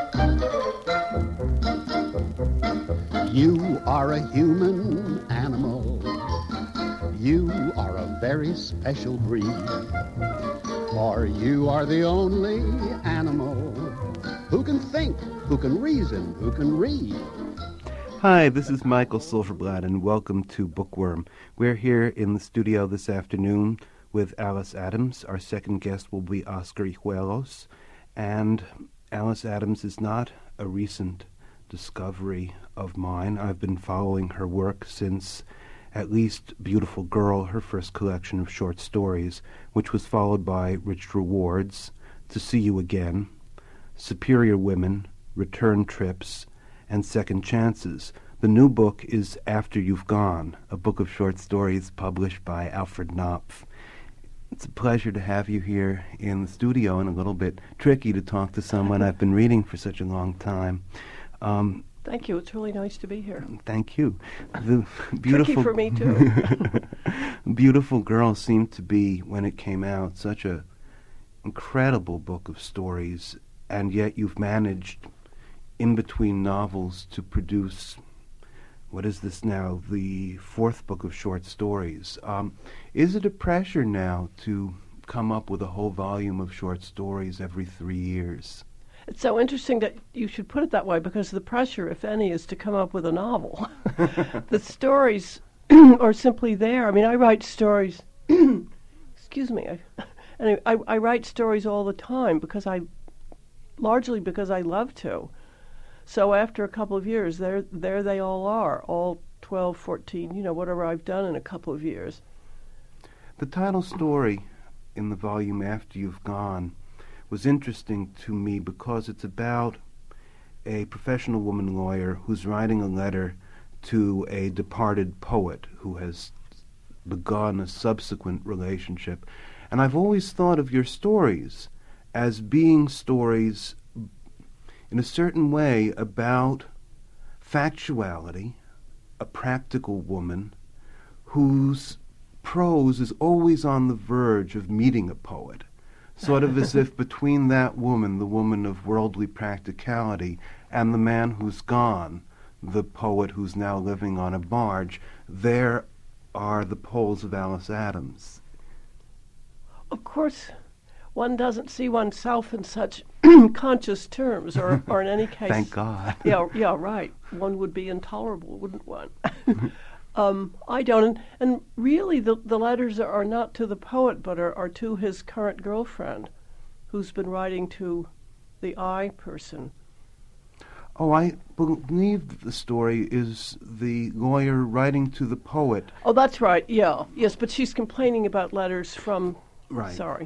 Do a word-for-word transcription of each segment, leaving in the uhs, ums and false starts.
You are a human animal. You are a very special breed. For you are the only animal who can think, who can reason, who can read. Hi, this is Michael Silverblatt, and welcome to Bookworm. We're here in the studio this afternoon with Alice Adams. Our second guest will be Oscar Hijuelos, and Alice Adams is not a recent discovery of mine. I've been following her work since at least Beautiful Girl, her first collection of short stories, which was followed by Rich Rewards, To See You Again, Superior Women, Return Trips, and Second Chances. The new book is After You've Gone, a book of short stories published by Alfred Knopf. It's a pleasure to have you here in the studio, and a little bit tricky to talk to someone I've been reading for such a long time. Um, Thank you. It's really nice to be here. Thank you. The beautiful Tricky for me, too. Beautiful Girl seemed to be, when it came out, such a incredible book of stories, and yet you've managed, in between novels, to produce, what is this now, the fourth book of short stories. Um, is it a pressure now to come up with a whole volume of short stories every three years? It's so interesting that you should put it that way, because the pressure, if any, is to come up with a novel. The stories are simply there. I mean, I write stories, excuse me, I, and I, I write stories all the time, because I, largely because I love to. So after a couple of years, there there they all are, all twelve, fourteen, you know, whatever I've done in a couple of years. The title story in the volume After You've Gone was interesting to me because it's about a professional woman lawyer who's writing a letter to a departed poet who has begun a subsequent relationship. And I've always thought of your stories as being stories in a certain way about factuality, a practical woman whose prose is always on the verge of meeting a poet. Sort of as if between that woman, the woman of worldly practicality, and the man who's gone, the poet who's now living on a barge, there are the poles of Alice Adams. Of course, one doesn't see oneself in such conscious terms, or, or in any case... Thank God. yeah, yeah, right. One would be intolerable, wouldn't one? Um, I don't, and, and really the, the letters are not to the poet, but are, are to his current girlfriend, who's been writing to the I person. Oh, I believe the story is the lawyer writing to the poet. Oh, that's right, yeah. Yes, but she's complaining about letters from... Right. Sorry.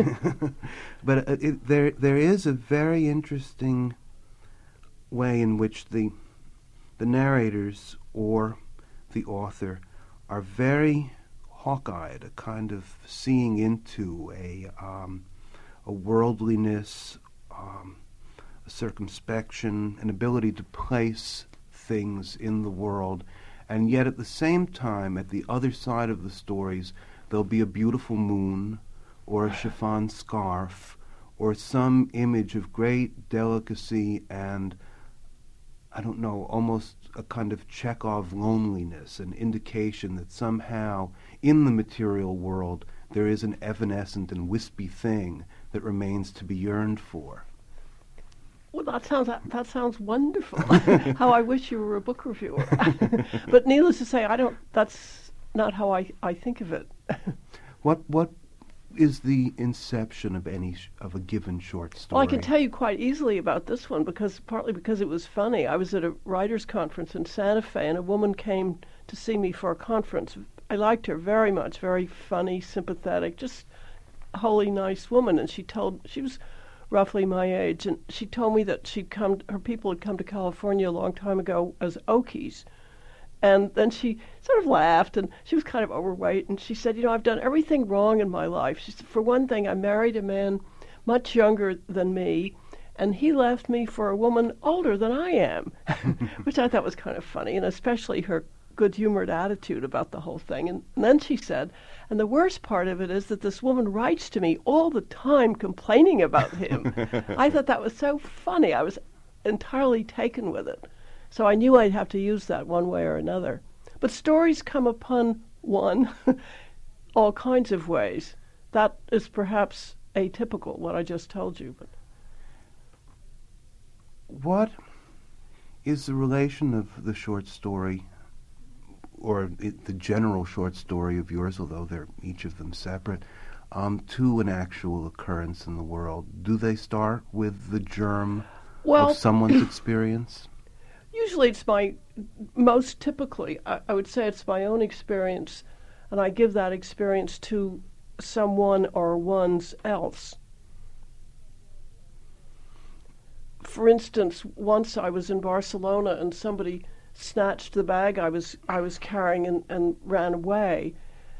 But uh, it, there there is a very interesting way in which the the narrators or the author are very hawk-eyed, a kind of seeing into a um, a worldliness, um, a circumspection, an ability to place things in the world, and yet at the same time, at the other side of the stories, there'll be a beautiful moon, or a chiffon scarf, or some image of great delicacy and, I don't know, almost a kind of Chekhov loneliness, an indication that somehow in the material world there is an evanescent and wispy thing that remains to be yearned for. Well, that sounds that, that sounds wonderful. How I wish you were a book reviewer. But needless to say, I don't. That's not how I, I think of it. What what is the inception of any sh- of a given short story? Well, I can tell you quite easily about this one, because partly because it was funny. I was at a writers' conference in Santa Fe, and a woman came to see me for a conference. I liked her very much, very funny, sympathetic, just a wholly nice woman. And she told she was roughly my age, and she told me that she'd come. Her people had come to California a long time ago as Okies. And then she sort of laughed, and she was kind of overweight, and she said, you know, I've done everything wrong in my life. She said, for one thing, I married a man much younger than me, and he left me for a woman older than I am, which I thought was kind of funny, and especially her good-humored attitude about the whole thing. And, and then she said, and the worst part of it is that this woman writes to me all the time complaining about him. I thought that was so funny. I was entirely taken with it. So I knew I'd have to use that one way or another. But stories come upon one all kinds of ways. That is perhaps atypical, what I just told you. But what is the relation of the short story, or it, the general short story of yours, although they're each of them separate, um, to an actual occurrence in the world? Do they start with the germ well, of someone's experience? Usually it's my, most typically, I, I would say it's my own experience, and I give that experience to someone or one's else. For instance, once I was in Barcelona and somebody snatched the bag I was I was carrying and, and ran away.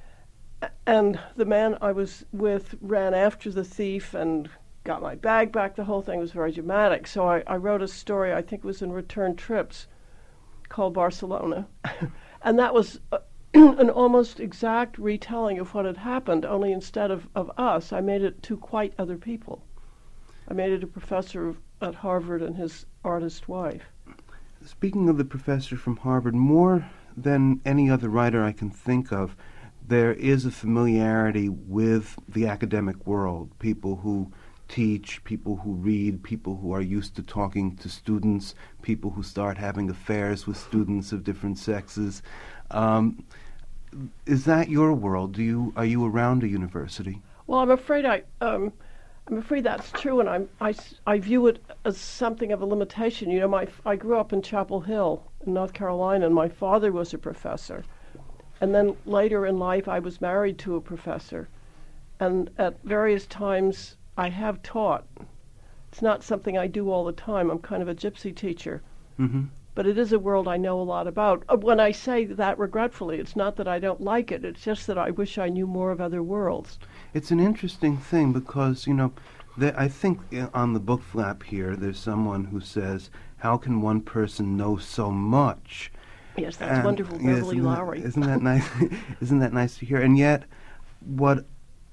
And the man I was with ran after the thief and got my bag back. The whole thing was very dramatic. So I, I wrote a story, I think it was in Return Trips, called Barcelona. And that was uh, an almost exact retelling of what had happened, only instead of, of us, I made it to quite other people. I made it a professor of, at Harvard and his artist wife. Speaking of the professor from Harvard, more than any other writer I can think of, there is a familiarity with the academic world, people who teach, people who read, people who are used to talking to students, people who start having affairs with students of different sexes. Um, is that your world? Do you are you around a university? Well, I'm afraid I um, I'm afraid that's true, and I'm, I I view it as something of a limitation. You know, my I grew up in Chapel Hill in North Carolina, and my father was a professor. And then later in life, I was married to a professor. And at various times, I have taught. It's not something I do all the time. I'm kind of a gypsy teacher. Mm-hmm. But it is a world I know a lot about. When I say that regretfully, it's not that I don't like it. It's just that I wish I knew more of other worlds. It's an interesting thing because, you know, there, I think on the book flap here, there's someone who says, how can one person know so much? Yes, that's and, wonderful, yeah, Beverly isn't Lowry. That, isn't that nice? Isn't that nice to hear? And yet, what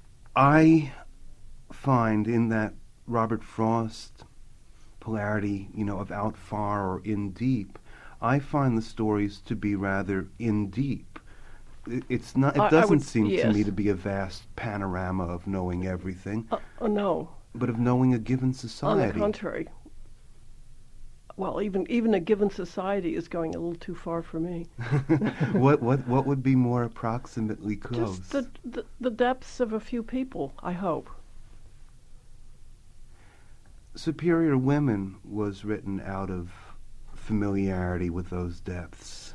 I find in that Robert Frost polarity, you know, of out far or in deep, I find the stories to be rather in deep. It, it's not. It I, doesn't I would, seem yes. to me to be a vast panorama of knowing everything. Uh, uh, no. But of knowing a given society. On the contrary. Well, even even a given society is going a little too far for me. what what what would be more approximately close? Just the, the the depths of a few people, I hope. Superior Women was written out of familiarity with those depths.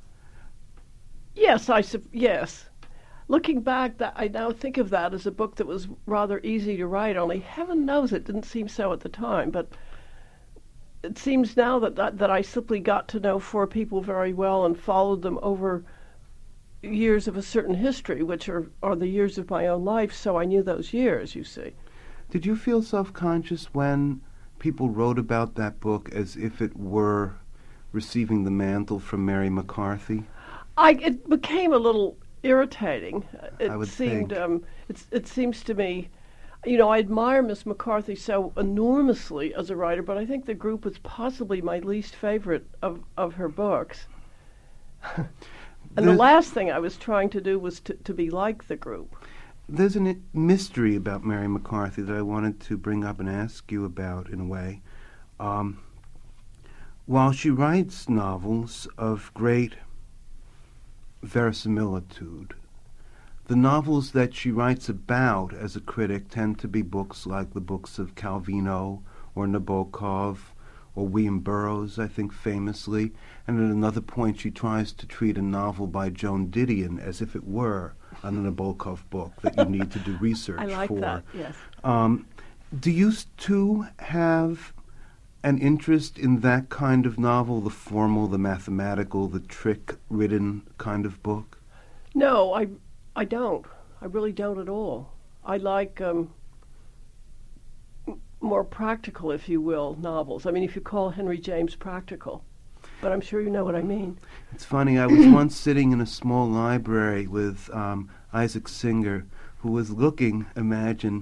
Yes, I su- yes. Looking back, that I now think of that as a book that was rather easy to write. Only heaven knows it didn't seem so at the time, but. It seems now that, that that I simply got to know four people very well and followed them over years of a certain history, which are, are the years of my own life, so I knew those years, you see. Did you feel self-conscious when people wrote about that book as if it were receiving the mantle from Mary McCarthy? I It became a little irritating. It I would seemed, think. Um, it's, it seems to me... You know, I admire Miss McCarthy so enormously as a writer, but I think The Group was possibly my least favorite of, of her books. and the last thing I was trying to do was to, to be like The Group. There's a n- mystery about Mary McCarthy that I wanted to bring up and ask you about in a way. Um, while she writes novels of great verisimilitude, the novels that she writes about as a critic tend to be books like the books of Calvino or Nabokov or William Burroughs, I think famously. And at another point she tries to treat a novel by Joan Didion as if it were a Nabokov book that you need to do research I like for. that, yes. Um, do you too have an interest in that kind of novel, the formal, the mathematical, the trick-ridden kind of book? No, I... I don't. I really don't at all. I like um, m- more practical, if you will, novels. I mean, if you call Henry James practical. But I'm sure you know what I mean. It's funny, I was once sitting in a small library with um, Isaac Singer, who was looking, imagine,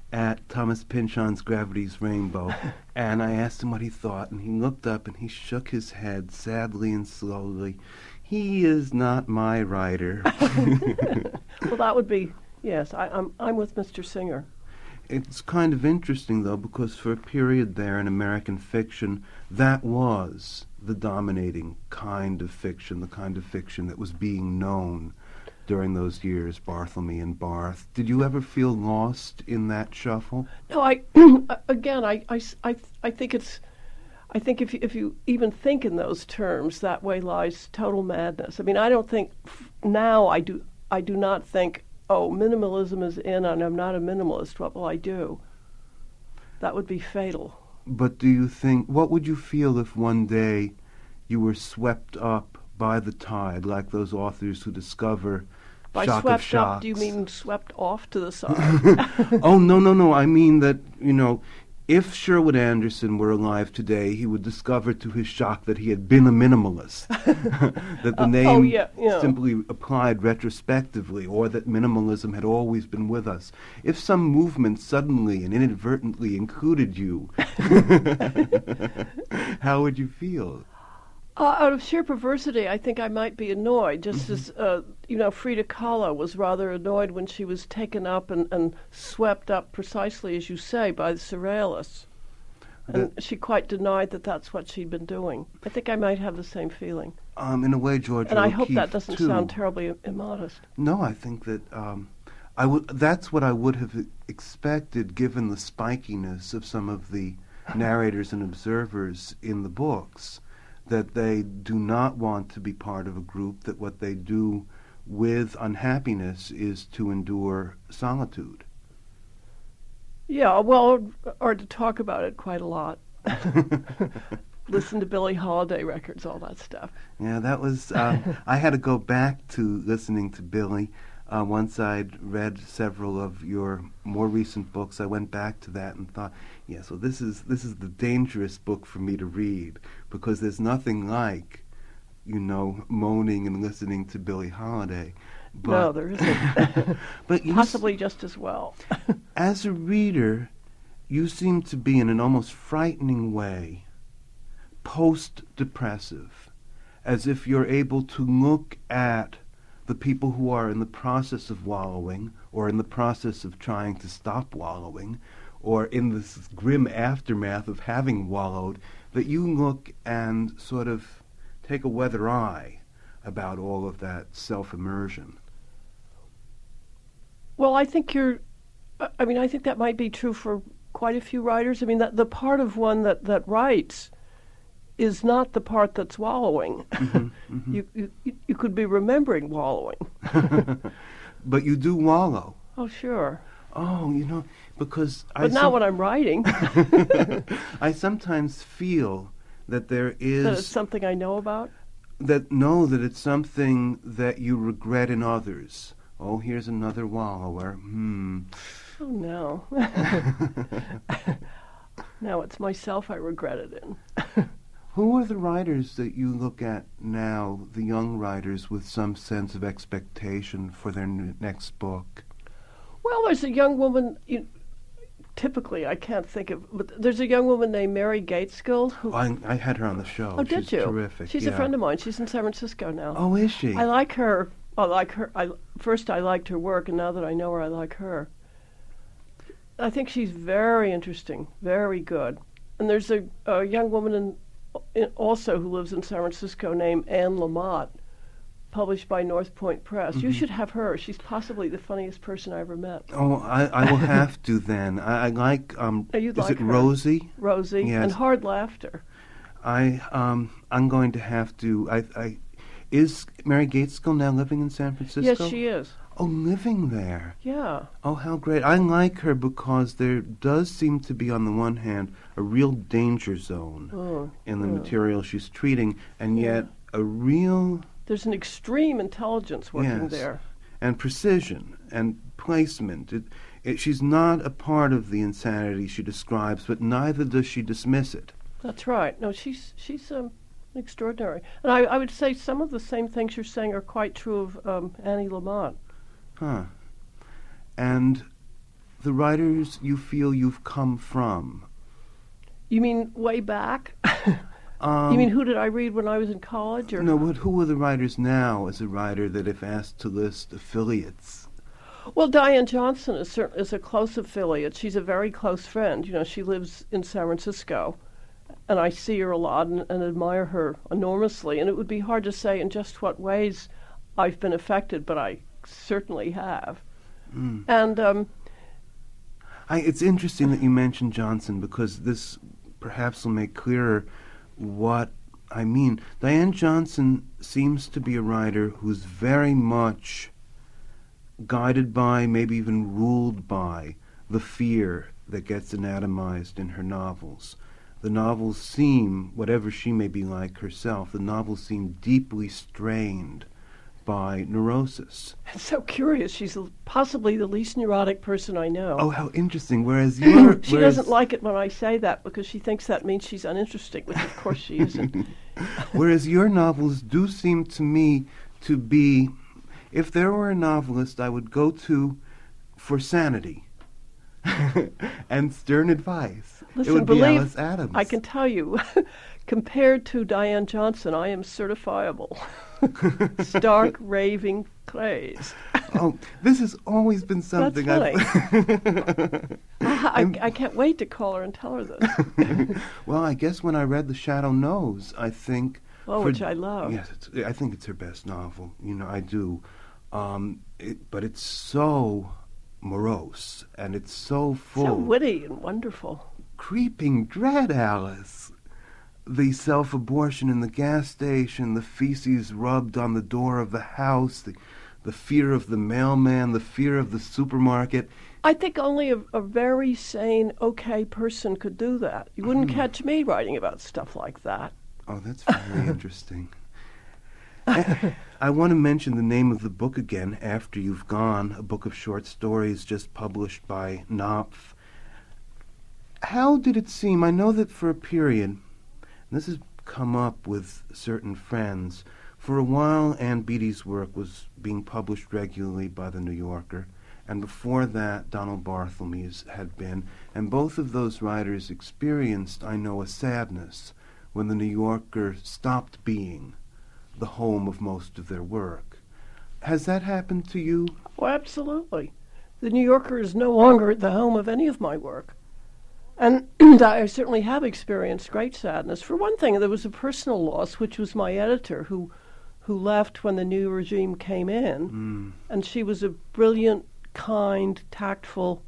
at Thomas Pynchon's Gravity's Rainbow, and I asked him what he thought, and he looked up and he shook his head sadly and slowly. He is not my writer. Well, that would be, yes, I, I'm, I'm with Mister Singer. It's kind of interesting, though, because for a period there in American fiction, that was the dominating kind of fiction, the kind of fiction that was being known during those years, Barthelme and Barth. Did you ever feel lost in that shuffle? No, I, again, I, I, I, I think it's, I think if you, if you even think in those terms, that way lies total madness. I mean, I don't think, now I do, I do not think, oh, minimalism is in and I'm not a minimalist, what will I do? That would be fatal. But do you think, what would you feel if one day you were swept up by the tide, like those authors who discover By shock swept of shocks? up, do you mean swept off to the side? Oh, no, no, no. I mean that, you know, if Sherwood Anderson were alive today, he would discover to his shock that he had been a minimalist. That the Uh, name oh, yeah, yeah. simply applied retrospectively, or that minimalism had always been with us. If some movement suddenly and inadvertently included you, how would you feel? Uh, out of sheer perversity, I think I might be annoyed, just as, uh, you know, Frida Kahlo was rather annoyed when she was taken up and, and swept up, precisely as you say, by the surrealists. And That- she quite denied that that's what she'd been doing. I think I might have the same feeling. Um, in a way, George And I O'Keeffe, hope that doesn't too. sound terribly immodest. No, I think that um, I would. That's what I would have expected, given the spikiness of some of the narrators and observers in the books. That they do not want to be part of a group. That what they do with unhappiness is to endure solitude. Yeah, well, or to talk about it quite a lot. Listen to Billie Holiday records, all that stuff. Yeah, that was. Uh, I had to go back to listening to Billie. Uh, once I'd read several of your more recent books, I went back to that and thought, yeah, so this is this is the dangerous book for me to read, because there's nothing like, you know, moaning and listening to Billie Holiday. But, No, there isn't. but you Possibly just as well. s- as a reader, you seem to be, in an almost frightening way, post-depressive, as if you're able to look at the people who are in the process of wallowing, or in the process of trying to stop wallowing, or in this grim aftermath of having wallowed, that you look and sort of take a weather eye about all of that self-immersion. Well, I think you're, I- I mean, I think that might be true for quite a few writers. I mean, that the part of one that, that writes is not the part that's wallowing. Mhm, mhm. You, you you could be remembering wallowing. But you do wallow. Oh, sure. Oh, you know, because I But not some- when I'm writing. I sometimes feel that there is That it's something I know about. that know that it's something that you regret in others. Oh, here's another wallower. Hmm. Oh, no. No, it's myself I regret it in. Who are the writers that you look at now, the young writers with some sense of expectation for their n- next book? Well, there's a young woman, you, typically I can't think of, but there's a young woman named Mary Gateskill who... I, I had her on the show. Oh, did She's you? terrific. She's yeah. a friend of mine. She's in San Francisco now. Oh, is she? I like her. I like her. I, first, I liked her work, and now that I know her, I like her. I think she's very interesting, very good. And there's a, a young woman in, in, also who lives in San Francisco named Anne Lamott, published by North Point Press. You Mhm. should have her. She's possibly the funniest person I ever met. Oh, I, I will have to then. I, I like. Um, Oh, you'd is like it her. Rosie? Rosie Yes. and hard laughter. I um I'm going to have to. I I is Mary Gateskill now living in San Francisco? Yes, she is. Oh, living there. Yeah. Oh, how great! I like her because there does seem to be, on the one hand, a real danger zone Oh, in the yeah. material she's treating, and Yeah. yet a real There's an extreme intelligence working Yes. there. and precision and placement. It, it, she's not a part of the insanity she describes, but neither does she dismiss it. That's right. No, she's she's um, extraordinary. And I, I would say some of the same things you're saying are quite true of um, Annie Lamott. Huh. And the writers you feel you've come from? You mean way back? Um, you mean who did I read when I was in college? Or no, what, who are the writers now as a writer that if asked to list affiliates? Well, Diane Johnson is certainly is a close affiliate. She's a very close friend. You know, she lives in San Francisco, and I see her a lot and, and admire her enormously. And it would be hard to say in just what ways I've been affected, but I certainly have. Mm. And um, I, it's interesting that you mentioned Johnson, because this perhaps will make clearer what I mean. Diane Johnson seems to be a writer who's very much guided by, maybe even ruled by, the fear that gets anatomized in her novels. The novels seem, whatever she may be like herself, the novels seem deeply strained by neurosis. It's so curious. She's l- possibly the least neurotic person I know. Oh, how interesting. Whereas you're... she whereas, doesn't like it when I say that because she thinks that means she's uninteresting, which of course she isn't. Whereas your novels do seem to me to be... If there were a novelist I would go to for sanity and stern advice, Listen, it would be believe, Alice Adams. I can tell you, compared to Diane Johnson, I am certifiable. Stark, raving craze. Oh, this has always been something That's I've... I, I, I can't wait to call her and tell her this. Well, I guess when I read The Shadow Knows, I think... Oh, for, which I love. Yes, it's, I think it's her best novel. You know, I do. Um, it, but it's so morose, and it's so full. So witty and wonderful. Creeping dread, Alice. The self-abortion in the gas station, the feces rubbed on the door of the house, the, the fear of the mailman, the fear of the supermarket. I think only a, a very sane, okay person could do that. You wouldn't mm. catch me writing about stuff like that. Oh, that's very interesting. I want to mention the name of the book again, After You've Gone, a book of short stories just published by Knopf. How did it seem? I know that for a period, and this has come up with certain friends, for a while Ann Beattie's work was being published regularly by The New Yorker, and before that Donald Barthelme's had been, and both of those writers experienced, I know, a sadness when The New Yorker stopped being the home of most of their work. Has that happened to you? Oh, absolutely. The New Yorker is no longer the home of any of my work. And I certainly have experienced great sadness. For one thing, there was a personal loss, which was my editor, who who left when the new regime came in. Mm. And she was a brilliant, kind, tactful,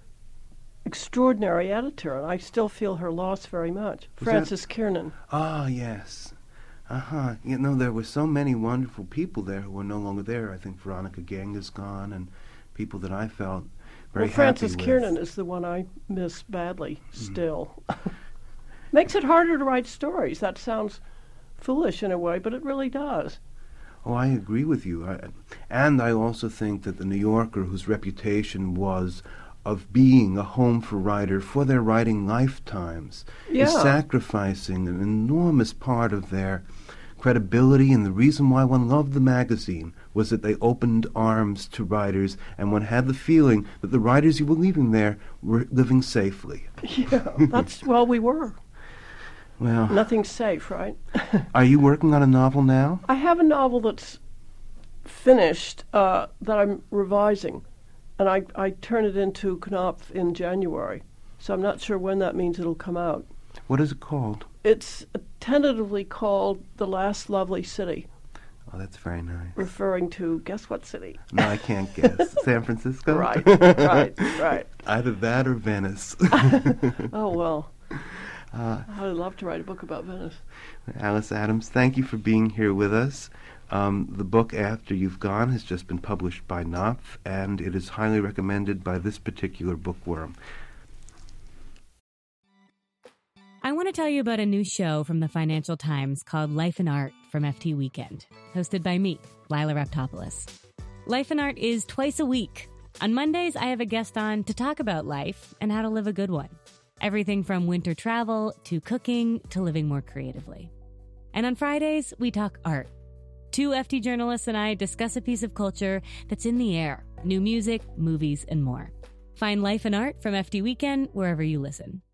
extraordinary editor, and I still feel her loss very much. Was Frances that... Kiernan. Ah, yes. Uh-huh. You know, there were so many wonderful people there who are no longer there. I think Veronica Gang is gone, and people that I felt very well, Frances happy with. Kiernan is the one I miss badly still. Mm. Makes it harder to write stories. That sounds foolish in a way, but it really does. Oh, I agree with you. I, and I also think that The New Yorker, whose reputation was of being a home for writers for their writing lifetimes, yeah. is sacrificing an enormous part of their credibility, and the reason why one loved the magazine was that they opened arms to writers, and one had the feeling that the writers you were leaving there were living safely. Yeah, that's, well, we were. Well, nothing's safe, right? Are you working on a novel now? I have a novel that's finished uh, that I'm revising, and I, I turn it into Knopf in January, so I'm not sure when that means it'll come out. What is it called? It's tentatively called The Last Lovely City. Oh, that's very nice. Referring to, guess what city? No, I can't guess. San Francisco? Right, right, right. Either that or Venice. Oh, well. Uh, I would love to write a book about Venice. Alice Adams, thank you for being here with us. Um, the book After You've Gone has just been published by Knopf, and it is highly recommended by this particular bookworm. I want to tell you about a new show from the Financial Times called Life and Art from F T Weekend, hosted by me, Lila Raptopoulos. Life and Art is twice a week. On Mondays, I have a guest on to talk about life and how to live a good one. Everything from winter travel to cooking to living more creatively. And on Fridays, we talk art. Two F T journalists and I discuss a piece of culture that's in the air, new music, movies, and more. Find Life and Art from F T Weekend wherever you listen.